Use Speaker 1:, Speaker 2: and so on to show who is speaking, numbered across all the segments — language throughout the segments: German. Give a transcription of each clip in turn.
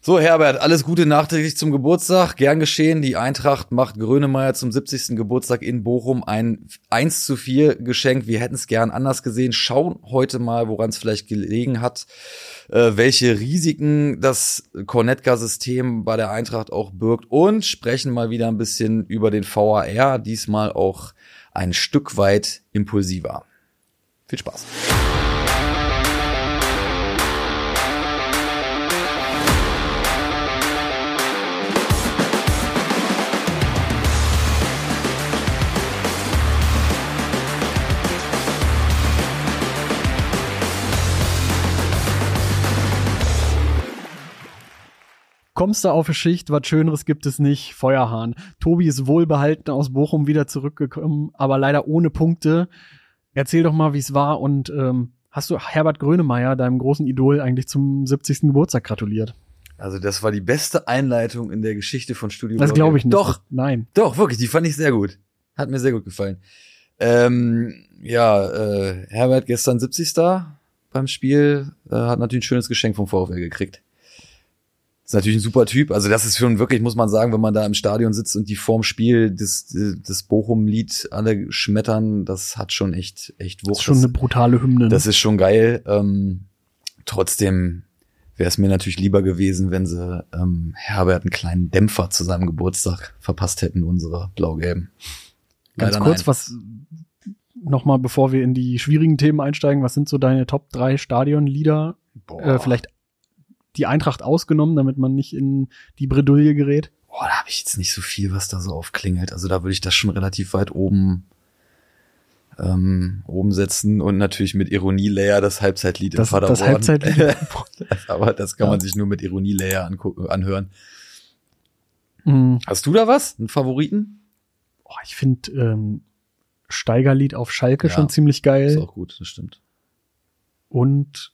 Speaker 1: So, Herbert, alles Gute nachträglich zum Geburtstag. Gern geschehen. Die Eintracht macht Grönemeyer zum 70. Geburtstag in Bochum ein 1:4 Geschenk. Wir hätten es gern anders gesehen. Schauen heute mal, woran es vielleicht gelegen hat, welche Risiken das Cornetka-System bei der Eintracht auch birgt und sprechen mal wieder ein bisschen über den VAR. Diesmal auch ein Stück weit impulsiver. Viel Spaß.
Speaker 2: Kommst du auf eine Schicht, was Schöneres gibt es nicht, Feuerhahn. Tobi ist wohlbehalten aus Bochum wieder zurückgekommen, aber leider ohne Punkte. Erzähl doch mal, wie es war und hast du Herbert Grönemeyer, deinem großen Idol, eigentlich zum 70. Geburtstag gratuliert?
Speaker 1: Also das war die beste Einleitung in der Geschichte von Studio
Speaker 2: Das glaube ich nicht.
Speaker 1: Doch,
Speaker 2: nein.
Speaker 1: Doch, wirklich, die fand ich sehr gut. Hat mir sehr gut gefallen. Herbert gestern 70. beim Spiel, hat natürlich ein schönes Geschenk vom VfL gekriegt. Ist natürlich ein super Typ. Also das ist schon wirklich, muss man sagen, wenn man da im Stadion sitzt und die vorm Spiel das Bochum-Lied alle schmettern, das hat schon echt Wucht.
Speaker 2: Das ist schon eine brutale Hymne. Ne?
Speaker 1: Das ist schon geil. Trotzdem wäre es mir natürlich lieber gewesen, wenn sie Herbert einen kleinen Dämpfer zu seinem Geburtstag verpasst hätten, unsere Blau-Gelben.
Speaker 2: Ganz kurz, was nochmal, bevor wir in die schwierigen Themen einsteigen, was sind so deine Top 3 Stadionlieder? Vielleicht die Eintracht ausgenommen, damit man nicht in die Bredouille gerät?
Speaker 1: Da habe ich jetzt nicht so viel, was da so aufklingelt. Also da würde ich das schon relativ weit oben setzen und natürlich mit Ironie-Layer das Halbzeitlied in Paderborn. Das Halbzeitlied. Aber das kann man sich nur mit Ironie-Layer anhören. Hast du da was? Einen Favoriten?
Speaker 2: Ich finde Steigerlied auf Schalke schon ziemlich geil.
Speaker 1: Ist auch gut, das stimmt.
Speaker 2: Und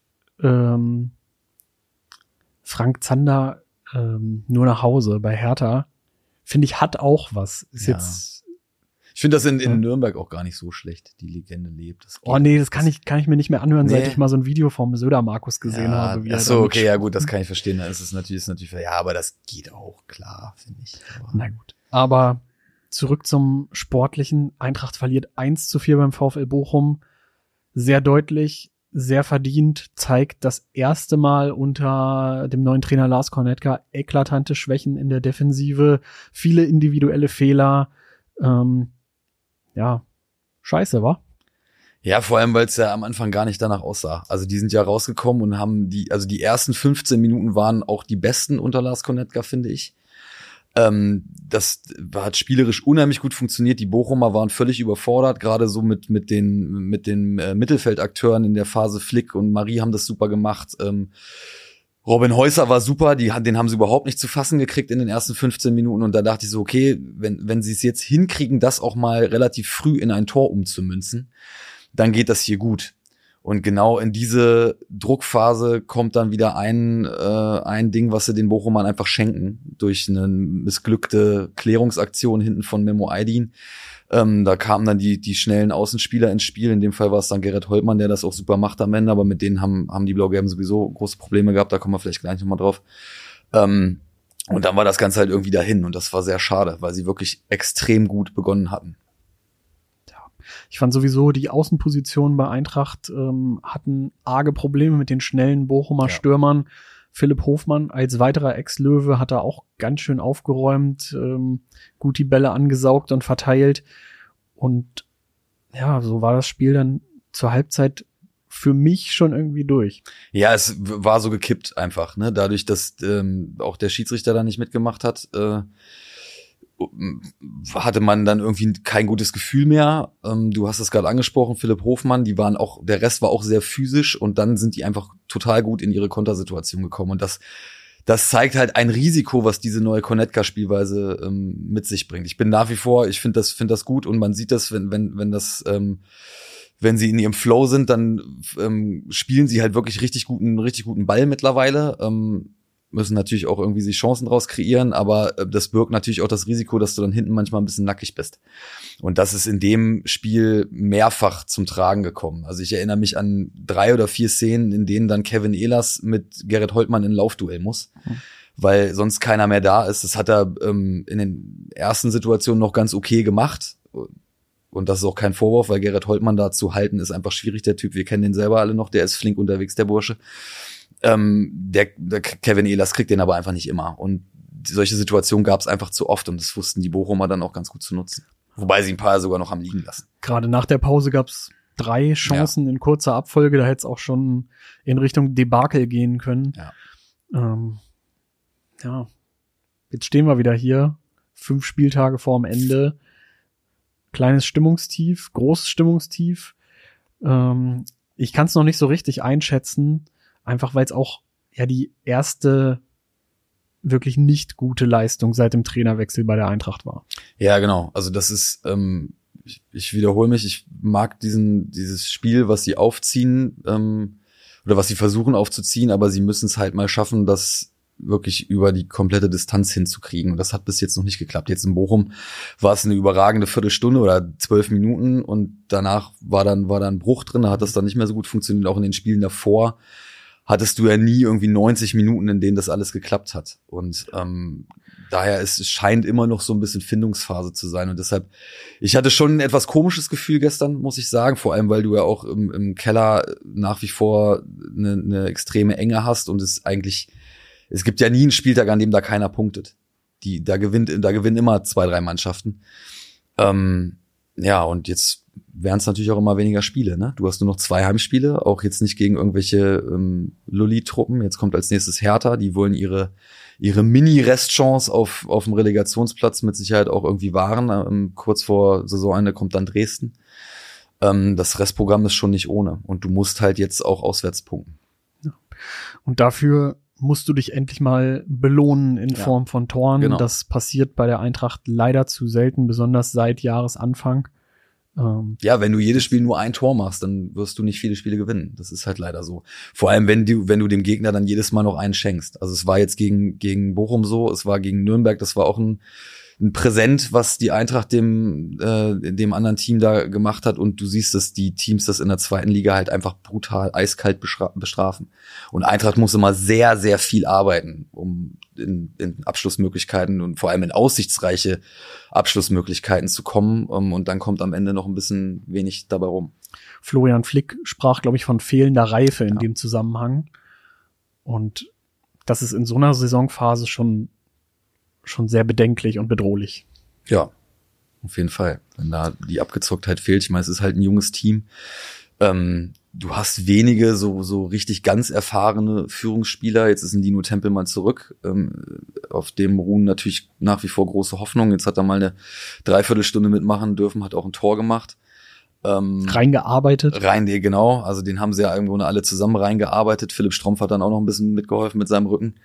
Speaker 2: Frank Zander nur nach Hause bei Hertha, finde ich, hat auch was. Jetzt.
Speaker 1: Ich finde das in Nürnberg auch gar nicht so schlecht. Die Legende lebt.
Speaker 2: Das kann ich mir nicht mehr anhören, seit ich mal so ein Video vom Söder-Markus gesehen habe.
Speaker 1: Achso, okay, ja gut, das kann ich verstehen. Da ist es natürlich, aber das geht auch, klar, finde ich.
Speaker 2: Na gut. Aber zurück zum Sportlichen. Eintracht verliert 1:4 beim VfL Bochum. Sehr deutlich. Sehr verdient, zeigt das erste Mal unter dem neuen Trainer Lars Cornetka eklatante Schwächen in der Defensive, viele individuelle Fehler. Scheiße, wa?
Speaker 1: Ja, vor allem, weil es ja am Anfang gar nicht danach aussah. Also die sind ja rausgekommen und haben die ersten 15 Minuten waren auch die besten unter Lars Cornetka, finde ich. Das hat spielerisch unheimlich gut funktioniert. Die Bochumer waren völlig überfordert, gerade so mit den Mittelfeldakteuren in der Phase. Flick und Marie haben das super gemacht. Robin Häuser war super, den haben sie überhaupt nicht zu fassen gekriegt in den ersten 15 Minuten. Und da dachte ich so, okay, wenn sie es jetzt hinkriegen, das auch mal relativ früh in ein Tor umzumünzen, dann geht das hier gut. Und genau in diese Druckphase kommt dann wieder ein Ding, was sie den Bochumern einfach schenken, durch eine missglückte Klärungsaktion hinten von Memo Aydin. Da kamen dann die schnellen Außenspieler ins Spiel. In dem Fall war es dann Gerrit Holtmann, der das auch super macht am Ende, aber mit denen haben die Blau-Gelben sowieso große Probleme gehabt, da kommen wir vielleicht gleich nochmal drauf. Und dann war das Ganze halt irgendwie dahin und das war sehr schade, weil sie wirklich extrem gut begonnen hatten.
Speaker 2: Ich fand sowieso, die Außenpositionen bei Eintracht hatten arge Probleme mit den schnellen Bochumer Stürmern. Philipp Hofmann als weiterer Ex-Löwe hat er auch ganz schön aufgeräumt, gut die Bälle angesaugt und verteilt. Und ja, so war das Spiel dann zur Halbzeit für mich schon irgendwie durch.
Speaker 1: Ja, es war so gekippt einfach, ne? Dadurch, dass auch der Schiedsrichter da nicht mitgemacht hat, hatte man dann irgendwie kein gutes Gefühl mehr. Du hast es gerade angesprochen, Philipp Hofmann, der Rest war auch sehr physisch und dann sind die einfach total gut in ihre Kontersituation gekommen und das zeigt halt ein Risiko, was diese neue Cornetka-Spielweise mit sich bringt. Ich bin nach wie vor, ich finde das gut und man sieht das, wenn sie in ihrem Flow sind, dann spielen sie halt wirklich richtig guten Ball mittlerweile. Müssen natürlich auch irgendwie sich Chancen draus kreieren, aber das birgt natürlich auch das Risiko, dass du dann hinten manchmal ein bisschen nackig bist. Und das ist in dem Spiel mehrfach zum Tragen gekommen. Also ich erinnere mich an 3 oder 4 Szenen, in denen dann Kevin Ehlers mit Gerrit Holtmann in ein Laufduell muss. weil sonst keiner mehr da ist. Das hat er in den ersten Situationen noch ganz okay gemacht. Und das ist auch kein Vorwurf, weil Gerrit Holtmann da zu halten ist einfach schwierig, der Typ. Wir kennen den selber alle noch, der ist flink unterwegs, der Bursche. Der Kevin Ehlers kriegt den aber einfach nicht immer. Und solche Situationen gab es einfach zu oft und das wussten die Bochumer dann auch ganz gut zu nutzen. Wobei sie ein paar sogar noch haben liegen lassen.
Speaker 2: Gerade nach der Pause gab es 3 Chancen in kurzer Abfolge, da hätte es auch schon in Richtung Debakel gehen können. Ja. Jetzt stehen wir wieder hier, 5 Spieltage vorm Ende. Kleines Stimmungstief, großes Stimmungstief. Ich kann es noch nicht so richtig einschätzen, einfach weil es auch ja die erste wirklich nicht gute Leistung seit dem Trainerwechsel bei der Eintracht war.
Speaker 1: Ja, genau. Also das ist, ich wiederhole mich, ich mag dieses Spiel, was sie aufziehen, oder was sie versuchen aufzuziehen, aber sie müssen es halt mal schaffen, das wirklich über die komplette Distanz hinzukriegen. Und das hat bis jetzt noch nicht geklappt. Jetzt in Bochum war es eine überragende Viertelstunde oder 12 Minuten und danach war dann ein Bruch drin, da hat das dann nicht mehr so gut funktioniert. Auch in den Spielen davor hattest du ja nie irgendwie 90 Minuten, in denen das alles geklappt hat. Und daher es scheint immer noch so ein bisschen Findungsphase zu sein. Und deshalb, ich hatte schon ein etwas komisches Gefühl gestern, muss ich sagen. Vor allem, weil du ja auch im Keller nach wie vor eine extreme Enge hast und es gibt ja nie einen Spieltag, an dem da keiner punktet. Da gewinnen immer 2, 3 Mannschaften. Ja, und jetzt wären es natürlich auch immer weniger Spiele, ne? Du hast nur noch 2 Heimspiele, auch jetzt nicht gegen irgendwelche Lulli-Truppen. Jetzt kommt als nächstes Hertha, die wollen ihre Mini-Restchance auf dem Relegationsplatz mit Sicherheit auch irgendwie wahren. Kurz vor Saisonende kommt dann Dresden. Das Restprogramm ist schon nicht ohne. Und du musst halt jetzt auch auswärts punkten.
Speaker 2: Ja. Und dafür musst du dich endlich mal belohnen in Form von Toren.
Speaker 1: Genau.
Speaker 2: Das passiert bei der Eintracht leider zu selten, besonders seit Jahresanfang.
Speaker 1: Ja, wenn du jedes Spiel nur ein Tor machst, dann wirst du nicht viele Spiele gewinnen. Das ist halt leider so. Vor allem, wenn du dem Gegner dann jedes Mal noch einen schenkst. Also es war jetzt gegen Bochum so, es war gegen Nürnberg, das war auch ein Präsent, was die Eintracht dem anderen Team da gemacht hat. Und du siehst, dass die Teams das in der zweiten Liga halt einfach brutal eiskalt bestrafen. Und Eintracht muss immer sehr, sehr viel arbeiten, um in Abschlussmöglichkeiten und vor allem in aussichtsreiche Abschlussmöglichkeiten zu kommen. Und dann kommt am Ende noch ein bisschen wenig dabei rum.
Speaker 2: Florian Flick sprach, glaube ich, von fehlender Reife in dem Zusammenhang. Und das ist in so einer Saisonphase schon sehr bedenklich und bedrohlich.
Speaker 1: Ja, auf jeden Fall. Wenn da die Abgezocktheit fehlt, ich meine, es ist halt ein junges Team. Du hast wenige so richtig ganz erfahrene Führungsspieler. Jetzt ist ein Lino Tempelmann zurück. Auf dem ruhen natürlich nach wie vor große Hoffnungen. Jetzt hat er mal eine Dreiviertelstunde mitmachen dürfen, hat auch ein Tor gemacht.
Speaker 2: Reingearbeitet.
Speaker 1: Genau. Also den haben sie ja irgendwo alle zusammen reingearbeitet. Philipp Strompf hat dann auch noch ein bisschen mitgeholfen mit seinem Rücken.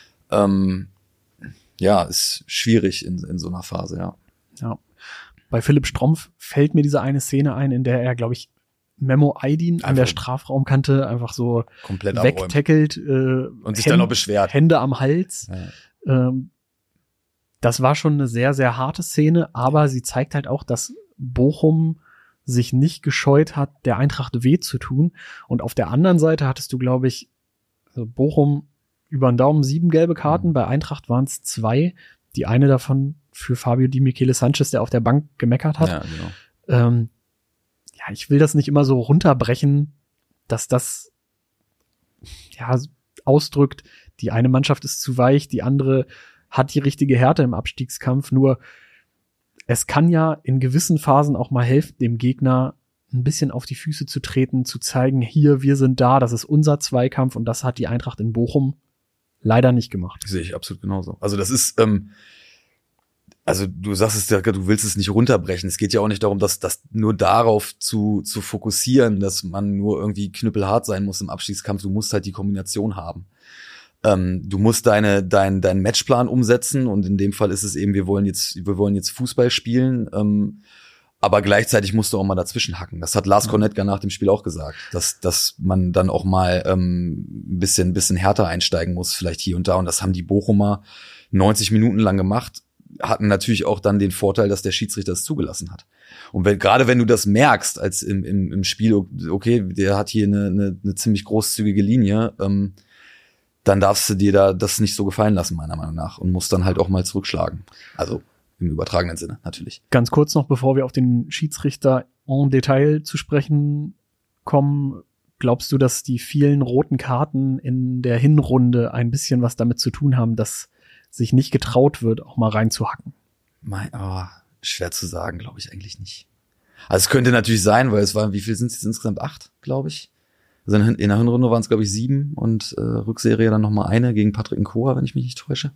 Speaker 1: Ja, ist schwierig in so einer Phase, ja.
Speaker 2: Ja. Bei Philipp Strompf fällt mir diese eine Szene ein, in der er, glaube ich, Memo Aydin an der Strafraumkante einfach so
Speaker 1: komplett
Speaker 2: wegtackelt
Speaker 1: und sich dann noch beschwert.
Speaker 2: Hände am Hals.
Speaker 1: Ja.
Speaker 2: Das war schon eine sehr, sehr harte Szene, aber sie zeigt halt auch, dass Bochum sich nicht gescheut hat, der Eintracht weh zu tun. Und auf der anderen Seite hattest du, glaube ich, also Bochum über den Daumen 7 gelbe Karten, bei Eintracht waren es 2. Die eine davon für Fabio Di Michele Sanchez, der auf der Bank gemeckert hat.
Speaker 1: Ja, genau.
Speaker 2: Ja, ich will das nicht immer so runterbrechen, dass das ja ausdrückt, die eine Mannschaft ist zu weich, die andere hat die richtige Härte im Abstiegskampf. Nur es kann ja in gewissen Phasen auch mal helfen, dem Gegner ein bisschen auf die Füße zu treten, zu zeigen, hier, wir sind da, das ist unser Zweikampf, und das hat die Eintracht in Bochum leider nicht gemacht.
Speaker 1: Sehe ich absolut genauso. Also das ist, also du sagst es ja, du willst es nicht runterbrechen. Es geht ja auch nicht darum, dass das nur darauf zu fokussieren, dass man nur irgendwie knüppelhart sein muss im Abstiegskampf. Du musst halt die Kombination haben. Du musst deinen Matchplan umsetzen, und in dem Fall ist es eben, wir wollen jetzt Fußball spielen, aber gleichzeitig musst du auch mal dazwischen hacken. Das hat Lars Kornetka nach dem Spiel auch gesagt, dass man dann auch mal ein bisschen härter einsteigen muss, vielleicht hier und da. Und das haben die Bochumer 90 Minuten lang gemacht, hatten natürlich auch dann den Vorteil, dass der Schiedsrichter es zugelassen hat. Und gerade wenn du das merkst, als im Spiel, okay, der hat hier eine ziemlich großzügige Linie, dann darfst du dir da das nicht so gefallen lassen, meiner Meinung nach, und musst dann halt auch mal zurückschlagen. Also im übertragenen Sinne, natürlich.
Speaker 2: Ganz kurz noch, bevor wir auf den Schiedsrichter en Detail zu sprechen kommen, glaubst du, dass die vielen roten Karten in der Hinrunde ein bisschen was damit zu tun haben, dass sich nicht getraut wird, auch mal reinzuhacken?
Speaker 1: Schwer zu sagen, glaube ich eigentlich nicht. Also es könnte natürlich sein, weil es waren, wie viel sind es jetzt insgesamt? 8, glaube ich. Also in der Hinrunde waren es, glaube ich, 7 und Rückserie dann nochmal eine gegen Patrick Nkoa, wenn ich mich nicht täusche.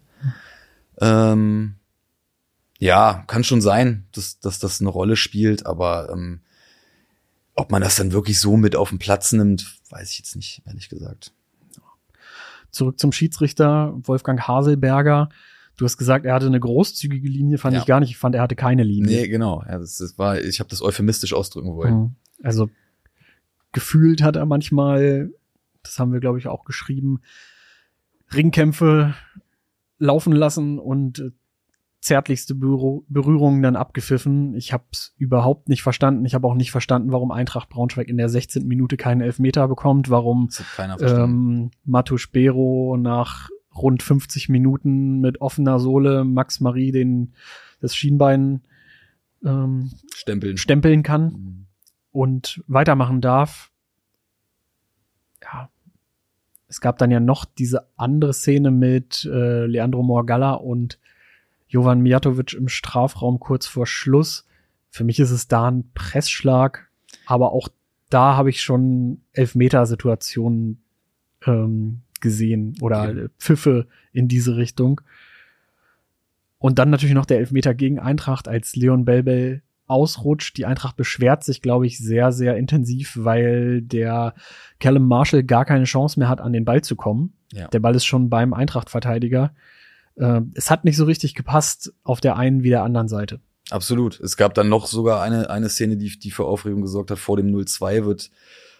Speaker 1: Ja, kann schon sein, dass das eine Rolle spielt, aber ob man das dann wirklich so mit auf den Platz nimmt, weiß ich jetzt nicht, ehrlich gesagt.
Speaker 2: Zurück zum Schiedsrichter, Wolfgang Haselberger. Du hast gesagt, er hatte eine großzügige Linie, fand ich gar nicht. Ich fand, er hatte keine Linie.
Speaker 1: Nee, genau. Ja, ich habe das euphemistisch ausdrücken wollen.
Speaker 2: Also gefühlt hat er manchmal, das haben wir, glaube ich, auch geschrieben, Ringkämpfe laufen lassen und zärtlichste Berührungen dann abgepfiffen. Ich habe es überhaupt nicht verstanden. Ich habe auch nicht verstanden, warum Eintracht Braunschweig in der 16. Minute keinen Elfmeter bekommt, warum Matusz Bero nach rund 50 Minuten mit offener Sohle Max Marie das Schienbein stempeln kann und weitermachen darf. Ja, es gab dann ja noch diese andere Szene mit Leandro Morgalla und Jovan Mijatovic im Strafraum kurz vor Schluss. Für mich ist es da ein Pressschlag, aber auch da habe ich schon Elfmetersituationen gesehen oder Pfiffe in diese Richtung. Und dann natürlich noch der Elfmeter gegen Eintracht, als Leon Belbel ausrutscht. Die Eintracht beschwert sich, glaube ich, sehr, sehr intensiv, weil der Callum Marshall gar keine Chance mehr hat, an den Ball zu kommen. Ja. Der Ball ist schon beim Eintracht-Verteidiger. Es hat nicht so richtig gepasst auf der einen wie der anderen Seite.
Speaker 1: Absolut. Es gab dann noch sogar eine Szene, die für Aufregung gesorgt hat. Vor dem 0-2 wird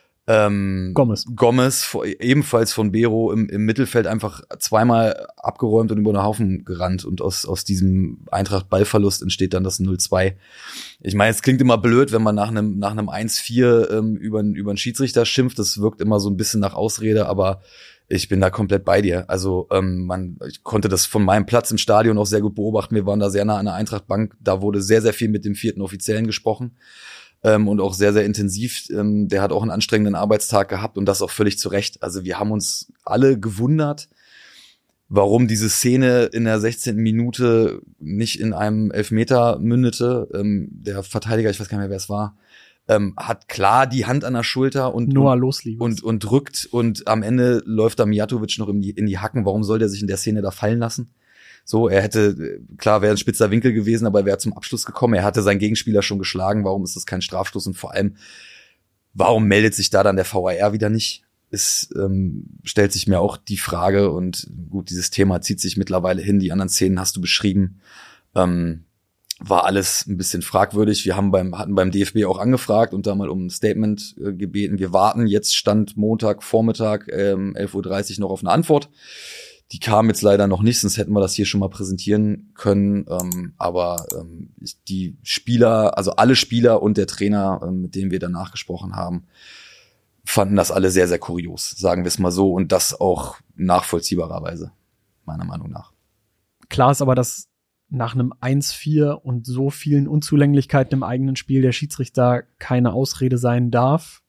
Speaker 1: Gomez ebenfalls von Bero im Mittelfeld einfach zweimal abgeräumt und über den Haufen gerannt, und aus diesem Eintracht-Ballverlust entsteht dann das 0-2. Ich meine, es klingt immer blöd, wenn man nach einem 1-4 über einen Schiedsrichter schimpft. Das wirkt immer so ein bisschen nach Ausrede, aber ich bin da komplett bei dir. Also ich konnte das von meinem Platz im Stadion auch sehr gut beobachten. Wir waren da sehr nah an der Eintracht-Bank. Da wurde sehr, sehr viel mit dem 4. Offiziellen gesprochen. Und auch sehr, sehr intensiv. Der hat auch einen anstrengenden Arbeitstag gehabt, und das auch völlig zu Recht. Also wir haben uns alle gewundert, warum diese Szene in der 16. Minute nicht in einem Elfmeter mündete. Der Verteidiger, ich weiß gar nicht mehr, wer es war, hat klar die Hand an der Schulter und drückt, und am Ende läuft da Mijatovic noch in die Hacken. Warum soll der sich in der Szene da fallen lassen? So, er hätte, klar, wäre ein spitzer Winkel gewesen, aber er wäre zum Abschluss gekommen. Er hatte seinen Gegenspieler schon geschlagen. Warum ist das kein Strafstoß? Und vor allem, warum meldet sich da dann der VAR wieder nicht? Es stellt sich mir auch die Frage, und gut, dieses Thema zieht sich mittlerweile hin. Die anderen Szenen hast du beschrieben. War alles ein bisschen fragwürdig. Wir hatten beim DFB auch angefragt und da mal um ein Statement gebeten. Wir warten jetzt, Stand Montag, Vormittag, 11:30 Uhr noch auf eine Antwort. Die kam jetzt leider noch nicht, sonst hätten wir das hier schon mal präsentieren können. Aber die Spieler, also alle Spieler und der Trainer, mit denen wir danach gesprochen haben, fanden das alle sehr, sehr kurios, sagen wir es mal so. Und das auch nachvollziehbarerweise, meiner Meinung nach.
Speaker 2: Klar ist aber, dass nach einem 1-4 und so vielen Unzulänglichkeiten im eigenen Spiel der Schiedsrichter keine Ausrede sein darf.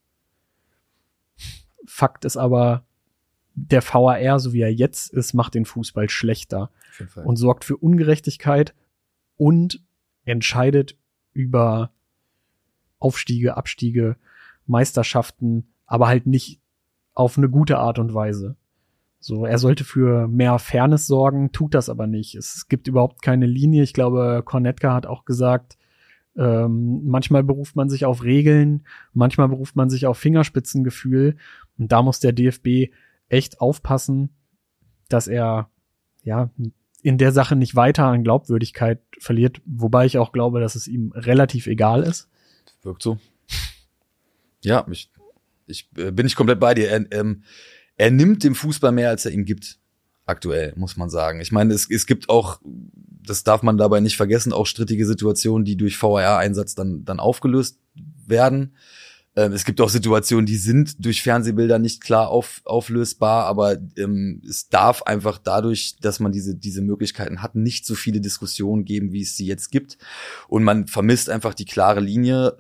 Speaker 2: Fakt ist aber, der VAR, so wie er jetzt ist, macht den Fußball schlechter und sorgt für Ungerechtigkeit und entscheidet über Aufstiege, Abstiege, Meisterschaften, aber halt nicht auf eine gute Art und Weise. So, er sollte für mehr Fairness sorgen, tut das aber nicht. Es gibt überhaupt keine Linie. Ich glaube, Kornetka hat auch gesagt, manchmal beruft man sich auf Regeln, manchmal beruft man sich auf Fingerspitzengefühl, und da muss der DFB echt aufpassen, dass er in der Sache nicht weiter an Glaubwürdigkeit verliert, wobei ich auch glaube, dass es ihm relativ egal ist.
Speaker 1: Wirkt so. Ja, bin ich komplett bei dir. Er nimmt dem Fußball mehr, als er ihm gibt, aktuell, muss man sagen. Ich meine, es gibt auch, das darf man dabei nicht vergessen, auch strittige Situationen, die durch VAR-Einsatz dann aufgelöst werden. Es gibt auch Situationen, die sind durch Fernsehbilder nicht klar auflösbar, aber es darf einfach dadurch, dass man diese Möglichkeiten hat, nicht so viele Diskussionen geben, wie es sie jetzt gibt. Und man vermisst einfach die klare Linie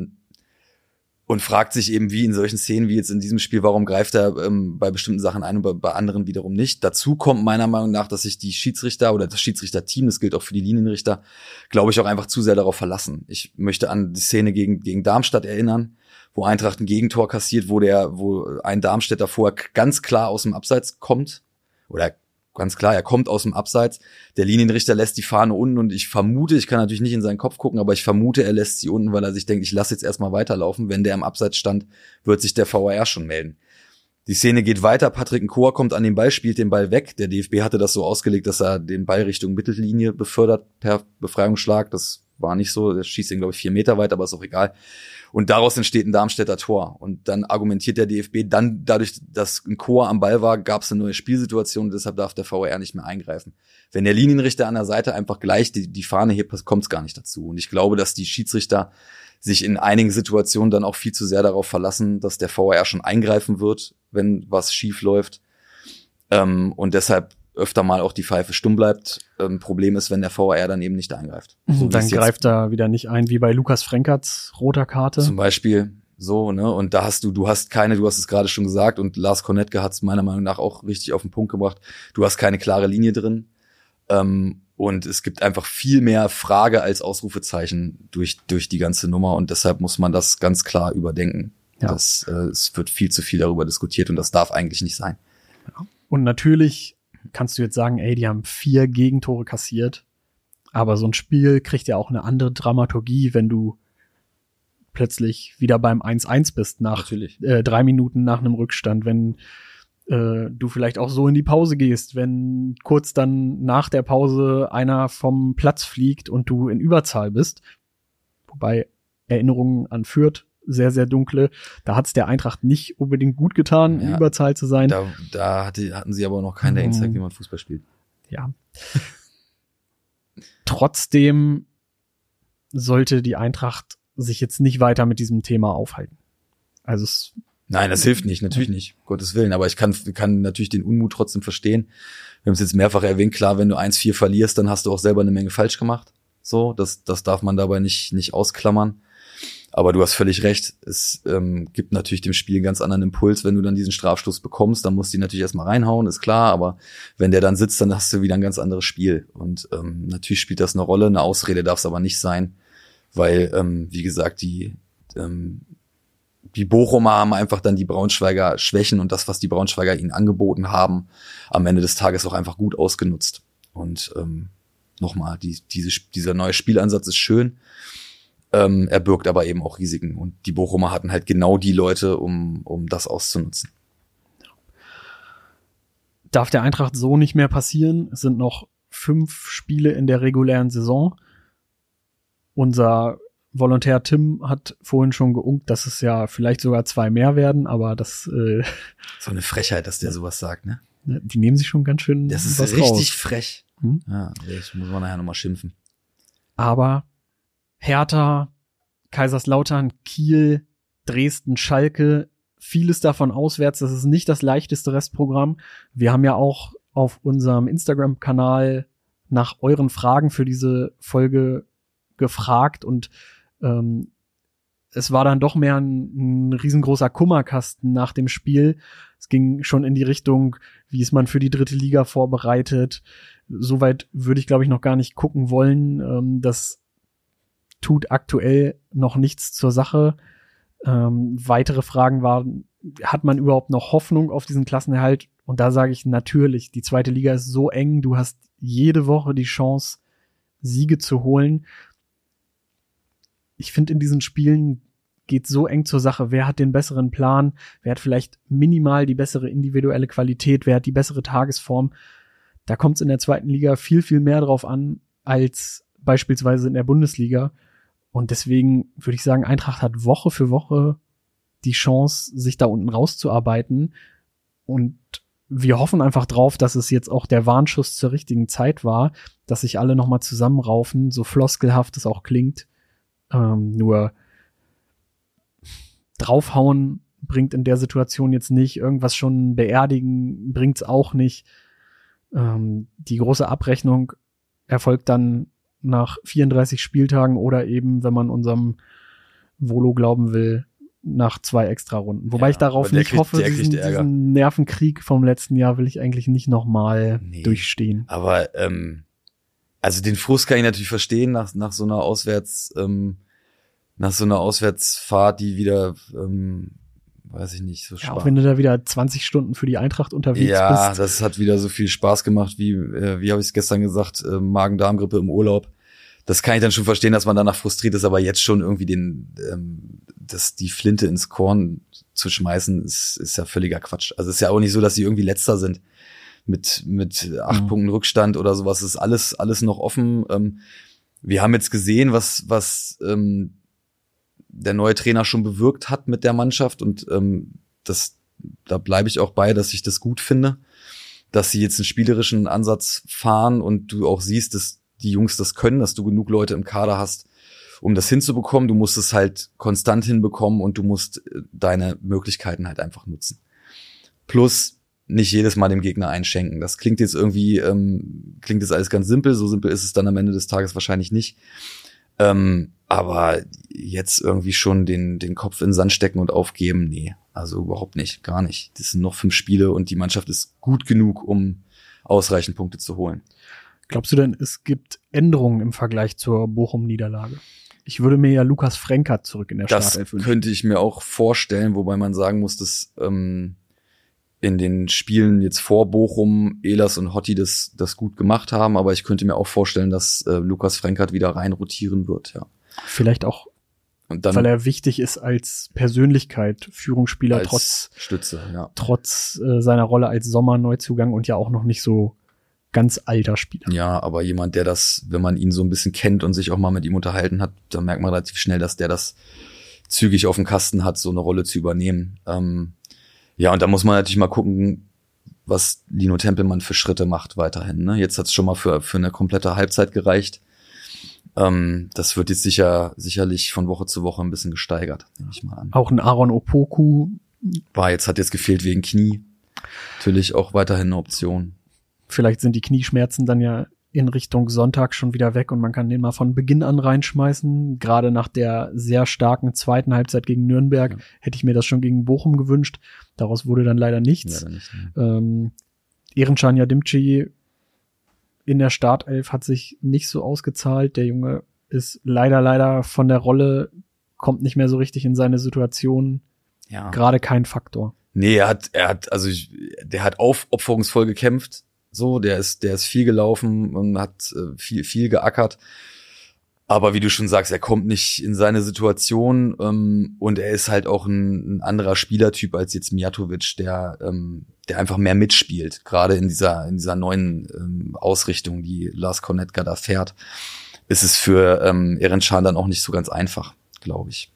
Speaker 1: und fragt sich eben, wie in solchen Szenen wie jetzt in diesem Spiel, warum greift er bei bestimmten Sachen ein und bei anderen wiederum nicht. Dazu kommt meiner Meinung nach, dass sich die Schiedsrichter oder das Schiedsrichterteam, das gilt auch für die Linienrichter, glaube ich, auch einfach zu sehr darauf verlassen. Ich möchte an die Szene gegen Darmstadt erinnern, wo Eintracht ein Gegentor kassiert, wo ein Darmstädter vorher ganz klar aus dem Abseits kommt. Oder ganz klar, er kommt aus dem Abseits. Der Linienrichter lässt die Fahne unten und ich vermute, ich kann natürlich nicht in seinen Kopf gucken, aber ich vermute, er lässt sie unten, weil er sich denkt, ich lasse jetzt erstmal weiterlaufen. Wenn der im Abseits stand, wird sich der VAR schon melden. Die Szene geht weiter, Patrick Nkoa kommt an den Ball, spielt den Ball weg. Der DFB hatte das so ausgelegt, dass er den Ball Richtung Mittellinie befördert per Befreiungsschlag. Das war nicht so, der schießt ihn, glaube ich, 4 Meter weit, aber ist auch egal. Und daraus entsteht ein Darmstädter Tor. Und dann argumentiert der DFB, dann dadurch, dass ein Chor am Ball war, gab es eine neue Spielsituation und deshalb darf der VAR nicht mehr eingreifen. Wenn der Linienrichter an der Seite einfach gleich die Fahne hebt, kommt es gar nicht dazu. Und ich glaube, dass die Schiedsrichter sich in einigen Situationen dann auch viel zu sehr darauf verlassen, dass der VAR schon eingreifen wird, wenn was schief läuft. Und deshalb öfter mal auch die Pfeife stumm bleibt. Problem ist, wenn der VAR dann eben nicht eingreift. So
Speaker 2: dann greift er wieder nicht ein, wie bei Lukas Frenkerts roter Karte.
Speaker 1: Zum Beispiel so, ne? Und da hast du hast es gerade schon gesagt und Lars Kornetke hat es meiner Meinung nach auch richtig auf den Punkt gebracht. Du hast keine klare Linie drin. Und es gibt einfach viel mehr Frage als Ausrufezeichen durch die ganze Nummer und deshalb muss man das ganz klar überdenken. Ja. Es wird viel zu viel darüber diskutiert und das darf eigentlich nicht sein.
Speaker 2: Ja. Und natürlich kannst du jetzt sagen, ey, die haben 4 Gegentore kassiert, aber so ein Spiel kriegt ja auch eine andere Dramaturgie, wenn du plötzlich wieder beim 1-1 bist nach 3 Minuten nach einem Rückstand, wenn du vielleicht auch so in die Pause gehst, wenn kurz dann nach der Pause einer vom Platz fliegt und du in Überzahl bist, wobei Erinnerungen an Fürth sehr, sehr dunkle. Da hat es der Eintracht nicht unbedingt gut getan, in Überzahl zu sein.
Speaker 1: Da hatten sie aber noch keinen, der ihnen zeigt, wie man Fußball spielt.
Speaker 2: Ja. Trotzdem sollte die Eintracht sich jetzt nicht weiter mit diesem Thema aufhalten. Also
Speaker 1: Nein, das hilft nicht, natürlich nicht, um Gottes Willen. Aber ich kann natürlich den Unmut trotzdem verstehen. Wir haben es jetzt mehrfach erwähnt, klar, wenn du 1-4 verlierst, dann hast du auch selber eine Menge falsch gemacht. So, das darf man dabei nicht ausklammern. Aber du hast völlig recht, es gibt natürlich dem Spiel einen ganz anderen Impuls, wenn du dann diesen Strafstoß bekommst, dann musst du ihn natürlich erstmal reinhauen, ist klar, aber wenn der dann sitzt, dann hast du wieder ein ganz anderes Spiel. Und natürlich spielt das eine Rolle, eine Ausrede darf es aber nicht sein, weil, wie gesagt, die Bochumer haben einfach dann die Braunschweiger Schwächen und das, was die Braunschweiger ihnen angeboten haben, am Ende des Tages auch einfach gut ausgenutzt. Und nochmal, dieser neue Spielansatz ist schön, er birgt aber eben auch Risiken. Und die Bochumer hatten halt genau die Leute, um das auszunutzen.
Speaker 2: Darf der Eintracht so nicht mehr passieren? Es sind noch 5 Spiele in der regulären Saison. Unser Volontär Tim hat vorhin schon geunkt, dass es ja vielleicht sogar 2 mehr werden, aber das
Speaker 1: so eine Frechheit, dass der sowas sagt, ne?
Speaker 2: Die nehmen sich schon ganz schön
Speaker 1: das ist
Speaker 2: was
Speaker 1: richtig
Speaker 2: raus.
Speaker 1: Frech. Ja, ich muss man nachher nochmal schimpfen.
Speaker 2: Aber Hertha, Kaiserslautern, Kiel, Dresden, Schalke, vieles davon auswärts. Das ist nicht das leichteste Restprogramm. Wir haben ja auch auf unserem Instagram-Kanal nach euren Fragen für diese Folge gefragt und es war dann doch mehr ein riesengroßer Kummerkasten nach dem Spiel. Es ging schon in die Richtung, wie ist man für die 3. Liga vorbereitet. Soweit würde ich, glaube ich, noch gar nicht gucken wollen. Das tut aktuell noch nichts zur Sache. Weitere Fragen waren, hat man überhaupt noch Hoffnung auf diesen Klassenerhalt? Und da sage ich natürlich, die 2. Liga ist so eng, du hast jede Woche die Chance, Siege zu holen. Ich finde, in diesen Spielen geht so eng zur Sache. Wer hat den besseren Plan? Wer hat vielleicht minimal die bessere individuelle Qualität? Wer hat die bessere Tagesform? Da kommt es in der 2. Liga viel, viel mehr drauf an, als beispielsweise in der Bundesliga. Und deswegen würde ich sagen, Eintracht hat Woche für Woche die Chance, sich da unten rauszuarbeiten. Und wir hoffen einfach drauf, dass es jetzt auch der Warnschuss zur richtigen Zeit war, dass sich alle nochmal zusammenraufen, so floskelhaft es auch klingt. Nur draufhauen bringt in der Situation jetzt nicht, irgendwas schon beerdigen bringt's auch nicht. Die große Abrechnung erfolgt dann nach 34 Spieltagen oder eben, wenn man unserem Volo glauben will, nach 2 Extra-Runden. Wobei ich darauf nicht hoffe, diesen Nervenkrieg vom letzten Jahr will ich eigentlich nicht nochmal durchstehen.
Speaker 1: Aber also den Frust kann ich natürlich verstehen nach so einer Auswärtsfahrt, die wieder weiß ich nicht, so
Speaker 2: Spaß. Ja, auch wenn du da wieder 20 Stunden für die Eintracht unterwegs bist.
Speaker 1: Ja, das hat wieder so viel Spaß gemacht, wie habe ich es gestern gesagt, Magen-Darm-Grippe im Urlaub. Das kann ich dann schon verstehen, dass man danach frustriert ist, aber jetzt schon irgendwie die Flinte ins Korn zu schmeißen, ist ja völliger Quatsch. Also ist ja auch nicht so, dass sie irgendwie Letzter sind mit 8 Punkten Rückstand oder sowas. Ist alles noch offen. Wir haben jetzt gesehen, was der neue Trainer schon bewirkt hat mit der Mannschaft und da bleibe ich auch bei, dass ich das gut finde, dass sie jetzt einen spielerischen Ansatz fahren und du auch siehst, dass die Jungs das können, dass du genug Leute im Kader hast, um das hinzubekommen. Du musst es halt konstant hinbekommen und du musst deine Möglichkeiten halt einfach nutzen. Plus nicht jedes Mal dem Gegner einschenken. Das klingt jetzt irgendwie, klingt jetzt alles ganz simpel, so simpel ist es dann am Ende des Tages wahrscheinlich nicht. Aber jetzt irgendwie schon den Kopf in den Sand stecken und aufgeben, nee, also überhaupt nicht, gar nicht. Das sind noch 5 Spiele und die Mannschaft ist gut genug, um ausreichend Punkte zu holen.
Speaker 2: Glaubst du denn, es gibt Änderungen im Vergleich zur Bochum-Niederlage? Ich würde mir ja Lukas Frenkert zurück in der Startelf wünschen.
Speaker 1: Das könnte ich mir auch vorstellen, wobei man sagen muss, dass in den Spielen jetzt vor Bochum Ehlers und Hotti das gut gemacht haben, aber ich könnte mir auch vorstellen, dass Lukas Frenkert wieder rein rotieren wird, ja.
Speaker 2: Vielleicht auch, und dann, weil er wichtig ist als Persönlichkeit, Führungsspieler,
Speaker 1: als
Speaker 2: trotz
Speaker 1: Stütze, ja.
Speaker 2: Trotz seiner Rolle als Sommerneuzugang und ja auch noch nicht so ganz alter Spieler.
Speaker 1: Ja, aber jemand, der das, wenn man ihn so ein bisschen kennt und sich auch mal mit ihm unterhalten hat, dann merkt man relativ schnell, dass der das zügig auf dem Kasten hat, so eine Rolle zu übernehmen. Ja, und da muss man natürlich mal gucken, was Lino Tempelmann für Schritte macht weiterhin. Ne? Jetzt hat es schon mal für eine komplette Halbzeit gereicht. Das wird jetzt sicherlich von Woche zu Woche ein bisschen gesteigert, nehme ich mal an.
Speaker 2: Auch ein Aaron Opoku
Speaker 1: hat jetzt gefehlt wegen Knie. Natürlich auch weiterhin eine Option.
Speaker 2: Vielleicht sind die Knieschmerzen dann ja in Richtung Sonntag schon wieder weg und man kann den mal von Beginn an reinschmeißen. Gerade nach der sehr starken zweiten Halbzeit gegen Nürnberg hätte ich mir das schon gegen Bochum gewünscht. Daraus wurde dann leider nichts.
Speaker 1: Leider nicht, ne?
Speaker 2: Ehrencan Yadimci in der Startelf hat sich nicht so ausgezahlt. Der Junge ist leider von der Rolle, kommt nicht mehr so richtig in seine Situation.
Speaker 1: Ja.
Speaker 2: Gerade kein Faktor.
Speaker 1: Nee, der hat aufopferungsvoll gekämpft. So, der ist viel gelaufen und hat viel geackert. Aber wie du schon sagst, er kommt nicht in seine Situation und er ist halt auch ein anderer Spielertyp als jetzt Mijatovic, der einfach mehr mitspielt. Gerade in dieser neuen Ausrichtung, die Lars Kornetka da fährt, ist es für Ehrencan dann auch nicht so ganz einfach, glaube ich.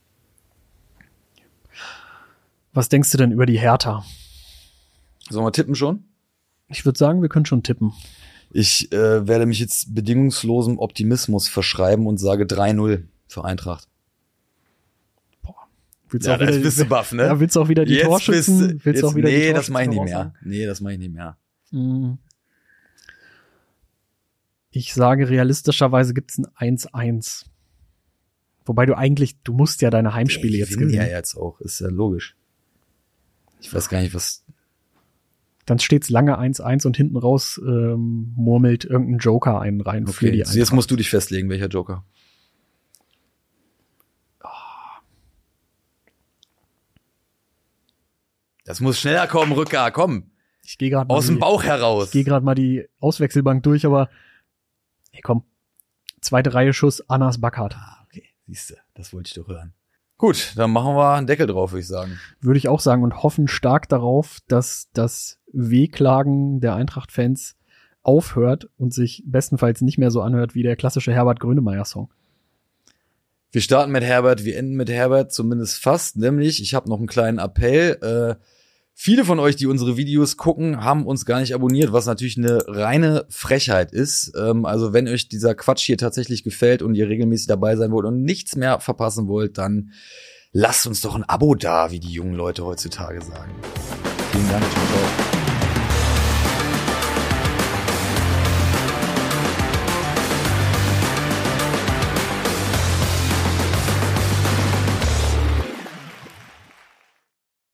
Speaker 2: Was denkst du denn über die Hertha?
Speaker 1: Sollen wir tippen schon?
Speaker 2: Ich würde sagen, wir können schon tippen.
Speaker 1: Ich werde mich jetzt bedingungslosem Optimismus verschreiben und sage 3-0 für Eintracht.
Speaker 2: Boah.
Speaker 1: Ja, das bist du baff, ne?
Speaker 2: Ja, willst du auch wieder die Torschützen?
Speaker 1: Nee, das mache ich nicht mehr. Nee, das mache ich nicht mehr.
Speaker 2: Ich sage, realistischerweise gibt's ein 1-1. Wobei du musst ja deine Heimspiele jetzt gewinnen.
Speaker 1: Ja, jetzt auch, ist ja logisch. Ich weiß gar nicht, was...
Speaker 2: Dann steht's lange 1-1 und hinten raus murmelt irgendein Joker einen rein.
Speaker 1: Okay,
Speaker 2: für die
Speaker 1: Eintracht. Jetzt musst du dich festlegen, welcher Joker. Das muss schneller kommen, Rücker, komm.
Speaker 2: Ich gehe gerade
Speaker 1: aus dem Bauch heraus.
Speaker 2: Ich gehe gerade mal die Auswechselbank durch, aber hey, komm. Zweite Reihe Schuss, Anas Backhardt.
Speaker 1: Okay, siehste, das wollte ich doch hören. Gut, dann machen wir einen Deckel drauf, würde ich sagen.
Speaker 2: Würde ich auch sagen und hoffen stark darauf, dass das Wehklagen der Eintracht-Fans aufhört und sich bestenfalls nicht mehr so anhört wie der klassische Herbert Grönemeyer-Song.
Speaker 1: Wir starten mit Herbert, wir enden mit Herbert, zumindest fast. Nämlich, ich habe noch einen kleinen Appell. Viele von euch, die unsere Videos gucken, haben uns gar nicht abonniert, was natürlich eine reine Frechheit ist. Also wenn euch dieser Quatsch hier tatsächlich gefällt und ihr regelmäßig dabei sein wollt und nichts mehr verpassen wollt, dann lasst uns doch ein Abo da, wie die jungen Leute heutzutage sagen. Vielen Dank, ciao, ciao.